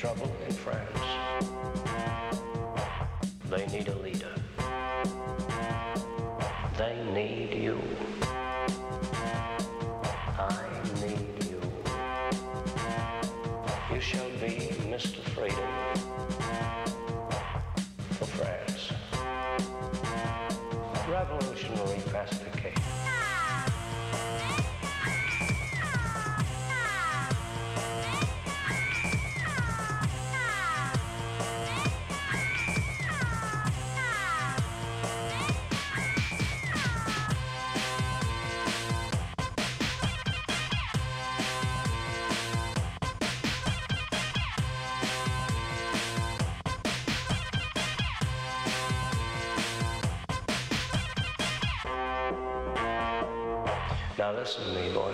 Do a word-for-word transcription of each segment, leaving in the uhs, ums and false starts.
trouble in France. They need a leader. They need you. I need you. You shall be Mister Freedom for France. Revolutionary pacification. Now listen to me, boy.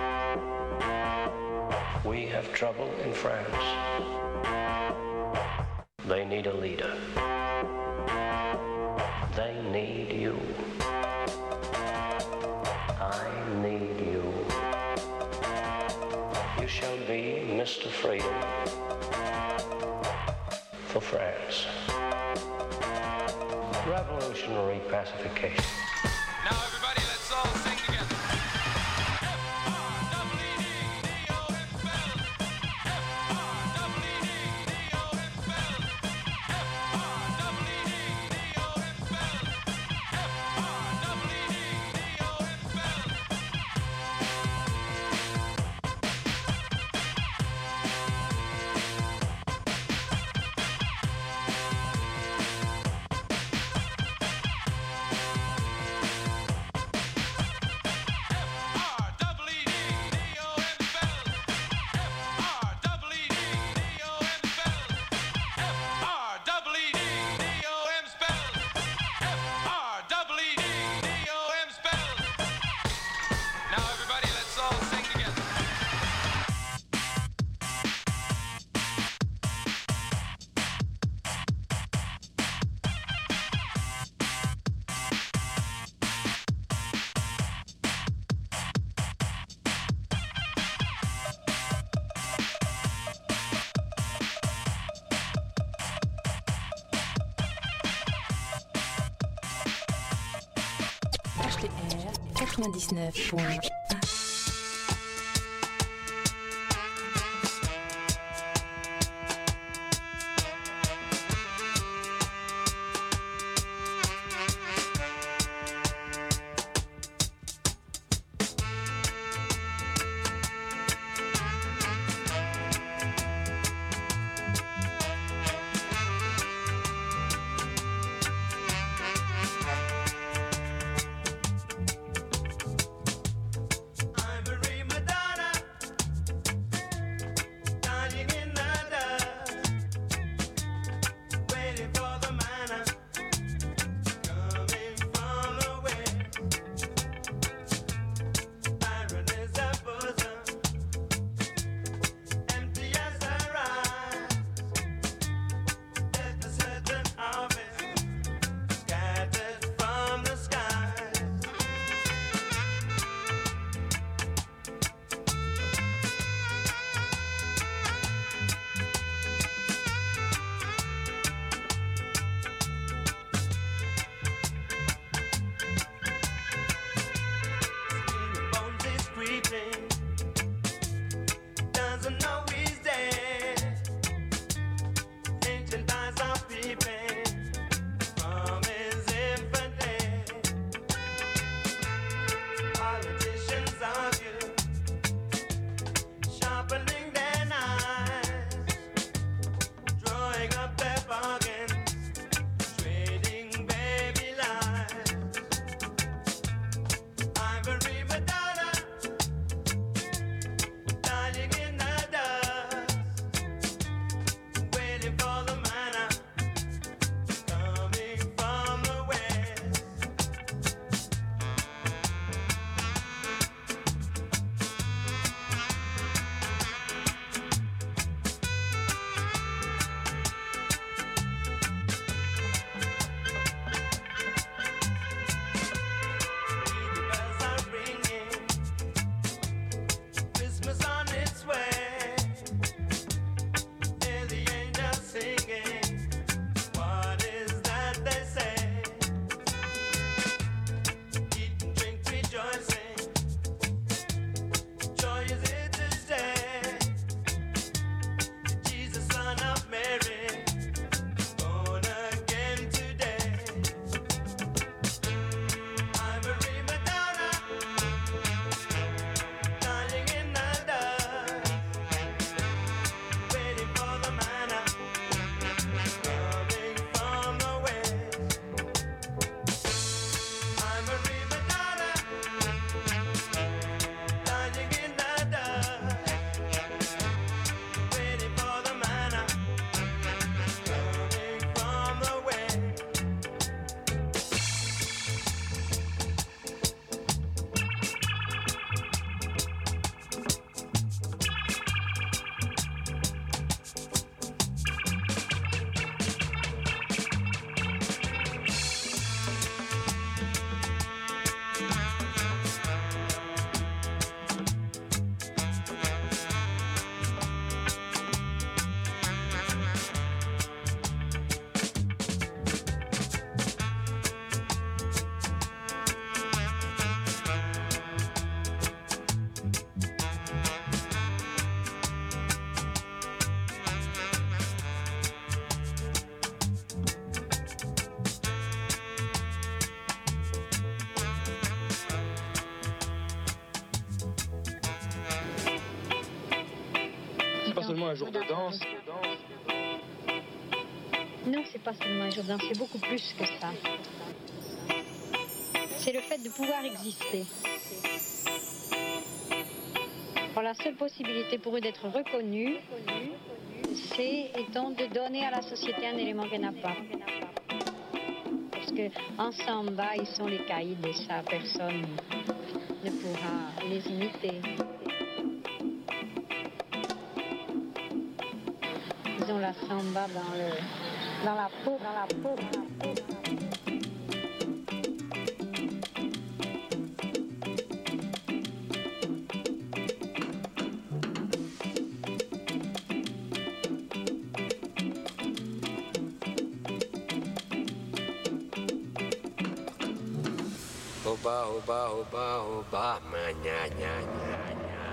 We have trouble in France. They need a leader. They need you. I need you. You shall be Mister Freedom for France. Revolutionary pacification. Now everybody, let's all sing together. quatre-vingt-dix-neuf point un. un jour de danse. Non, c'est pas seulement un jour de danse, c'est beaucoup plus que ça. C'est le fait de pouvoir exister. Alors, la seule possibilité pour eux d'être reconnus, c'est, étant, de donner à la société un élément qu'elle n'a pas. Parce qu'en samba, ils sont les caïds et ça, personne ne pourra les imiter. Ils ont la samba dans, le, dans la peau, dans la peau, dans la peau. Oba, oba, oba, oba, manhã, nha, nha, nha.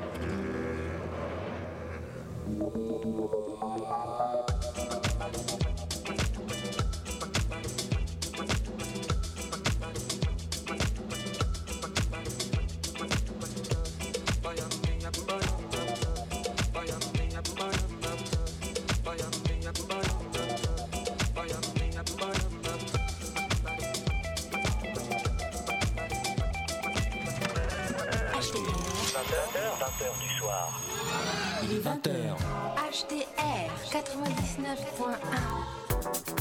vingt heures du soir. Il est vingt heures. H T R quatre-vingt-dix-neuf point un.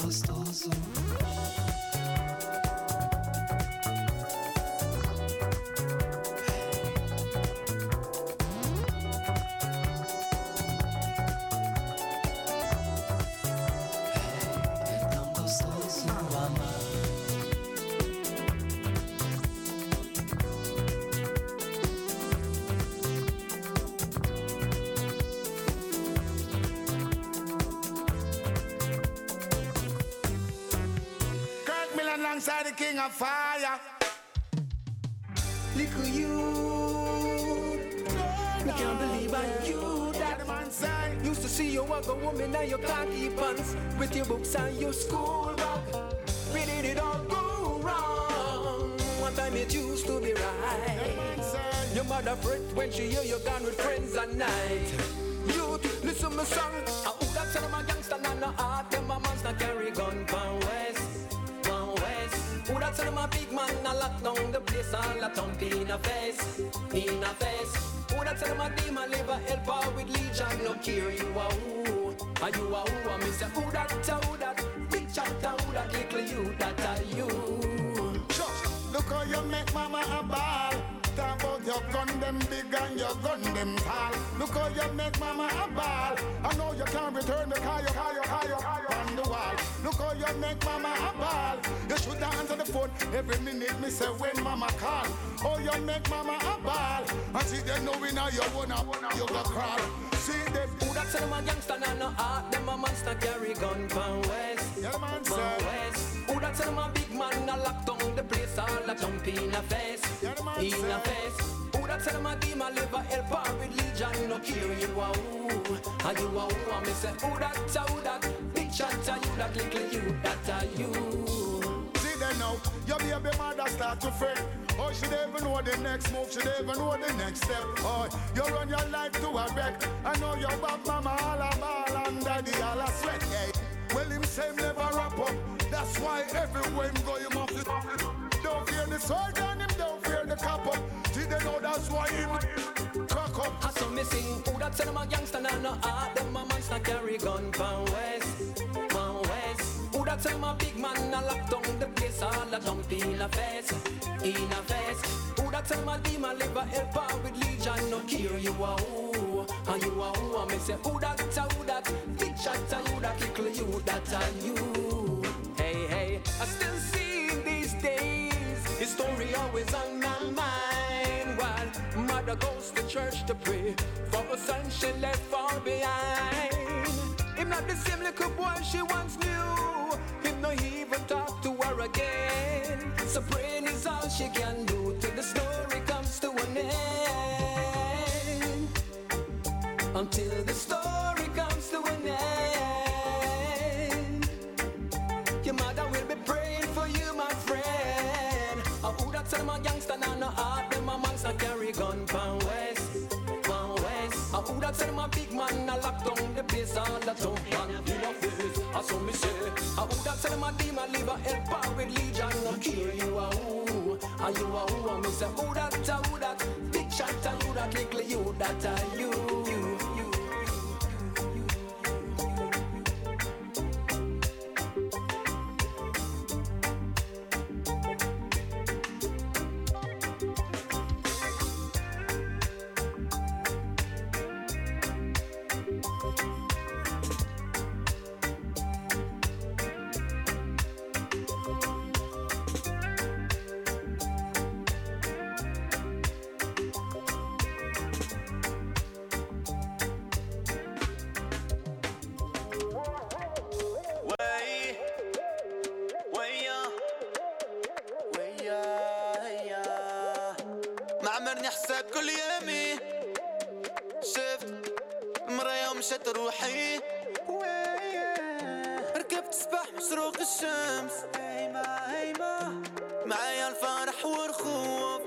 gostoso. Alongside the king of fire. Little you, I can't believe I'm you. That man say used to see you walk a woman and your khaki pants with your books and your school bag. Where did it all go wrong? One time it used to be right. Your mother fret when she hear you gone with friends at night. Youth, listen my song. I who that son of a gangster and no heart. Them a man's not carry gun pan west. Who that son of a big man, I lock down the place, all a thump in a face, in a face. Who that son of a demon, live a helper with legion, no care you a who, are you a who, and me say who that, who that, big chatter, who that, little you, that are you. Look how you make mama a ball. Talk about your gun them big and your gun them tall. Look how you make mama a ball. I know you can't return the car, you car, you car, you car on the wall. Look how you make mama a ball. You should answer the phone every minute. Me say when mama call. Oh, you make mama a ball. And see them knowing how you wanna, you go crawl. See them. Who that son of a gangster and no heart. Them a monster carry gun from west. Yeah, man, from west. Who that son of a big man a lock down the place, all a jump in a face, yeah, man, in a face. Who that son of a demon live a helper with legion, no care you a who, and you a who. And me say who that, who that, big chatter, you that little you, that are you. See them now, your baby mother start to fret. Oh, she don't even know the next move, she don't even know the next step. Oh, you run your life to a wreck. I know your back mama all a ball and daddy all a sweat. Hey. Well, him say him never wrap up. That's why everywhere him go, you must it. Don't fear the sword and him don't fear the cop up. See they know that's why him crack up. I saw me sing, who that son of a gangster and no heart. Them a monster carry gun from west, from west. Who that son of a big man a lock down the place, all a jump in a face, in a face. Who that son of a demon live a helper with legion, no care you a who, and you a who. And me say who that, who that, big chatter, you that little you, that are you. Hey, hey, I still see these days his story always on my mind. While mother goes to church to pray for a son she left far behind. Him not the same little boy she once knew. Him no even talk to her again. So praying is all she can do till the story comes to an end. Until the story comes to an end. Your mother will be praying for you, my friend. I who that tell my gangster and no heart. Them a monster carry gun from west, from west. I who that tell my big man a lock down the place all the tough man in a face. I saw me say. I who that tell my demon live a helper with legion. No care you a who, and you a who. And me say who that, who that, big chatter, you that little you, that are you. عمرني حساب كل يومي شفت مرايا ومشات روحي ركبت سباح مشروق الشمس هيما هيما معايا الفرح والخوف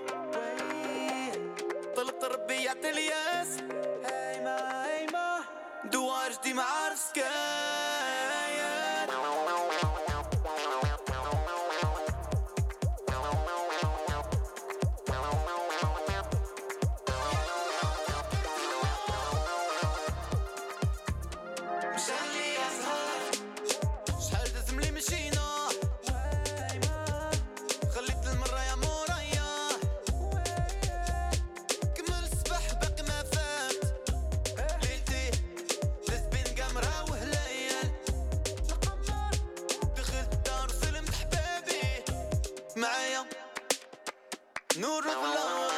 طلبت ربي يعطي الياس هيما هيما دوار جدي مع رسكايات شحال دازم لي من نور الظلام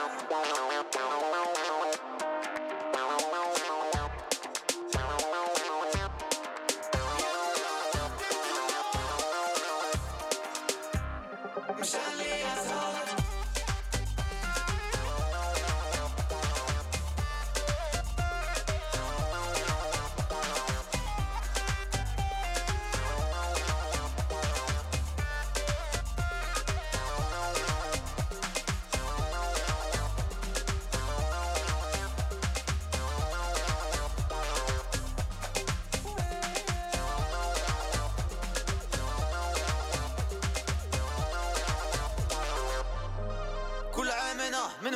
من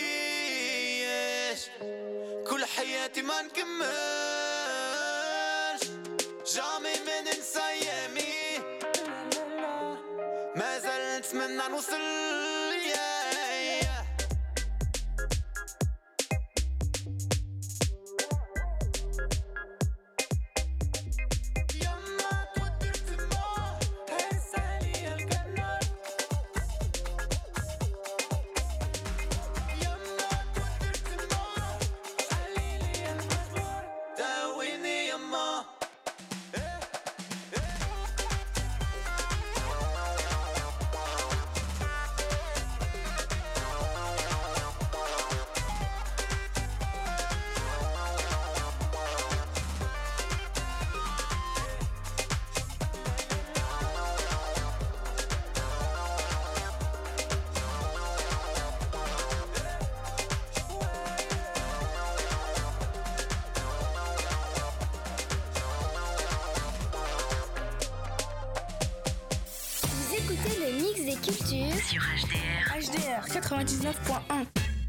وليش كل حياتي ما نكملش جامي ما ننسى ايامي ما زلت نتمنى نوصل sur H D R. H D R quatre-vingt-dix-neuf point un.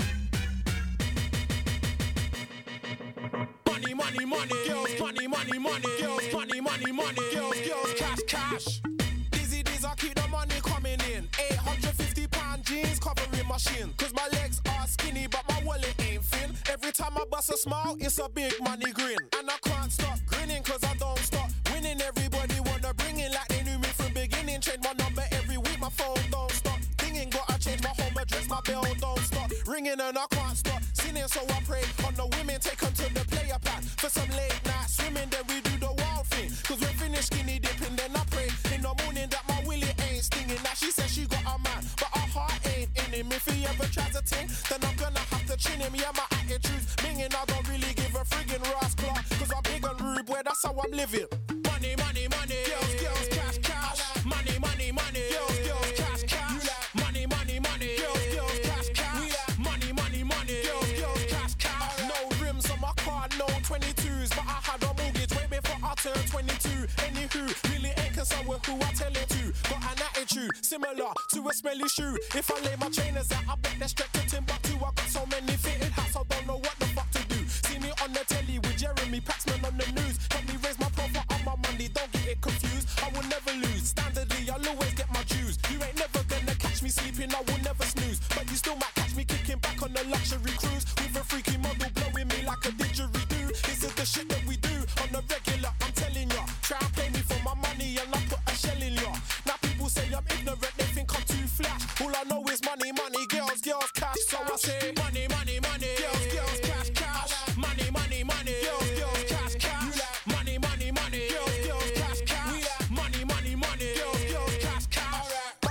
Money, money, money, girls, money, money, money, girls, money, money, money, girls, girls, cash, cash. Dizzy, dizzy, I keep the money coming in. eight hundred fifty pound jeans covering my shin. Cause my legs are skinny, but my wallet ain't thin. Every time I bust a smile, it's a big money grin. And I can't stop grinning cause I don't stop winning. Everybody wanna bring in like they knew me from beginning. Change my number every week, my phone don't stop. Gotta change my home address, my bell don't stop ringing and I can't stop sinning, so I pray on the women, take them to the player pad for some late night swimming, then we do the wild thing, cause we're finished skinny dipping, then I pray in the morning that my willy ain't stinging. Now she says she got a man, but her heart ain't in him. If he ever tries a thing, then I'm gonna have to chin him. Yeah, my attitude's minging, I don't really give a friggin' rascal, cause I'm big and rude, boy, that's how I'm living. Money, money, money, girls, girls, cash, cash. Money, money, money, girls, girls, cash, cash. Money, money, money, girls, girls, cash, cash. Money, money, money, girls, girls, cash, cash. No rims on my car, no twenty-twos, but I had a mortgage way before I turned twenty-two. Anywho, really ain't concerned with who I tell it to. Got an attitude similar to a smelly shoe. If I lay my trainers out, I bet they're strapped to Timbuktu. I got so many fitted hats, I don't know what the fuck to do. See me on the telly with Jeremy Paxman on the news. Help me raise my profile on my money, don't get it confused. I will never lose, standardly I'll always get my dues. You ain't never gonna catch me sleeping, I will never snooze. But you still might catch me kicking back on the luxury cruise with a freaky model blowing me like a didgeridoo. This is the shit that we do on the regular, I'm telling ya. Try and play me for my money and I put a shell in ya. Now people say I'm ignorant, they think I'm too flash. All I know is money, money, girls, girls, cash. So I say money, money, money, girls, girls, cash, cash. Money, money, money, girls, girls, cash, cash. Money, money, money, girls, girls, cash, cash. Money, money, money, girls, girls, cash, cash.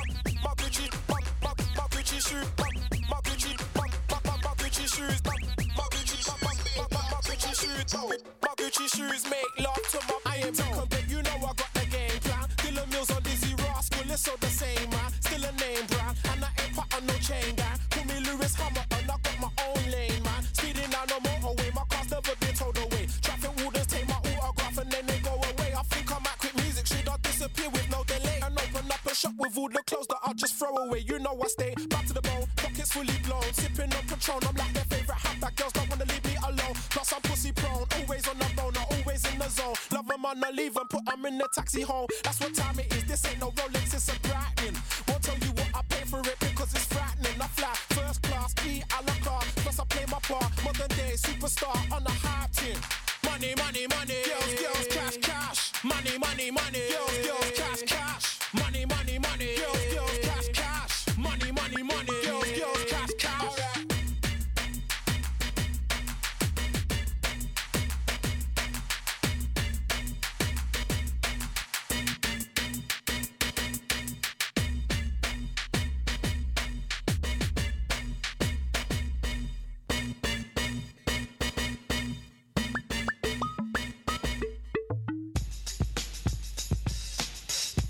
My Gucci, my my my Gucci shoes, my my Gucci, my my my Gucci shoes, my my Gucci, my my my my Gucci shoes. My Gucci shoes make love to my I am become big, you know I got the game plan. Dylan Mills on Dizzy Rascal, it's all the same man. Still a name brand, and I ain't part of no chain gang. Call me Lewis Hammer, and I got my own lane man. Speeding down the motorway, my car's never been towed away. Traffic wardens take my autograph and then they go away. I think I might quit music, should I disappear with no delay? And open up a shop with all the clothes that I'll just throw away. You know I stay back to the bone, pockets fully blown. Sipping on Patron, I'm like their favourite handbag. Girls don't wanna leave me alone, plus I'm pussy prone. Always on the boner, always in the zone. Love them and I leave them, put them in the taxi home. That's what time it is, this ain't no Rolex, it's a Breitling. Won't tell you what I pay for it because it's frightening. I fly first class, eat a la carte, plus I play my part. Modern day superstar on the hype team. Money, money, money, girls, girls, cash, cash. Money, money, money, girls, girls, cash, cash. Money, money, money, girls, girls, cash, cash. Money, money, money, girls, girls.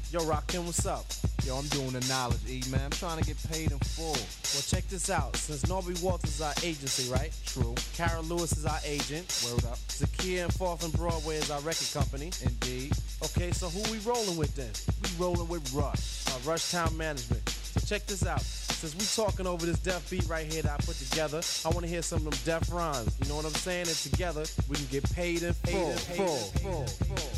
Yo, Rakim, what's up? Yo, I'm doing the knowledge, E, man. I'm trying to get paid in full. Well, check this out. Since Norby Walters is our agency, right? True. Carol Lewis is our agent. Word up. Zakia and Fourth and Broadway is our record company. Indeed. Okay, so who we rolling with then? We rolling with Rush. Uh, Rush Town Management. So check this out. Since we talking over this deaf beat right here that I put together, I want to hear some of them deaf rhymes. You know what I'm saying? And together, we can get paid in full. Full, full, full, full, full.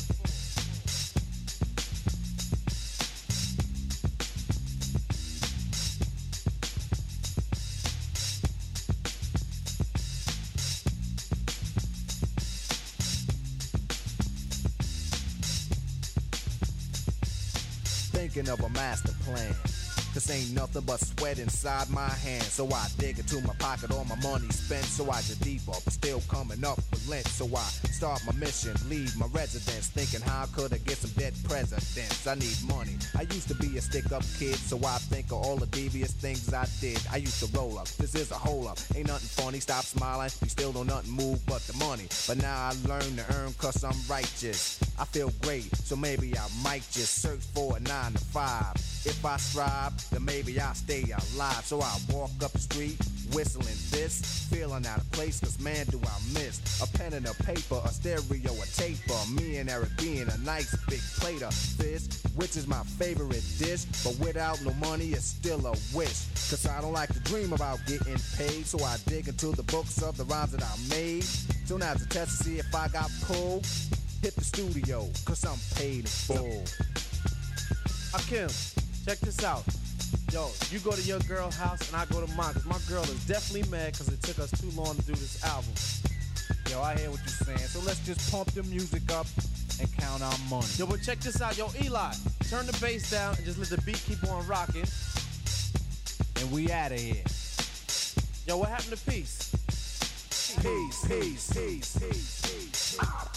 Thinking of a master plan. This ain't nothing but sweat inside my hands. So I dig into my pocket, all my money spent. So I get deeper, but still coming up with lint. So I start my mission, leave my residence, thinking how could I get some dead presidents. I need money. I used to be a stick-up kid, so I think of all the devious things I did. I used to roll up, this is a hole up. Ain't nothing funny, stop smiling. You still don't nothing move but the money. But now I learn to earn cause I'm righteous. I feel great, so maybe I might just search for a nine to five. If I strive, then maybe I'll stay alive. So I walk up the street, whistling this, feeling out of place, cause man do I miss a pen and a paper, a stereo, a taper. Me and Eric being a nice big plate of fish, which is my favorite dish. But without no money, it's still a wish. Cause I don't like to dream about getting paid. So I dig into the books of the rhymes that I made. So now to test to see if I got pulled, hit the studio, cause I'm paid in full. Akim, check this out. Yo, you go to your girl's house and I go to mine, cause my girl is definitely mad cause it took us too long to do this album. Yo, I hear what you're saying, so let's just pump the music up and count our money. Yo, but check this out. Yo, Eli, turn the bass down and just let the beat keep on rocking. And we out of here. Yo, what happened to peace? Peace, peace, peace, peace, peace.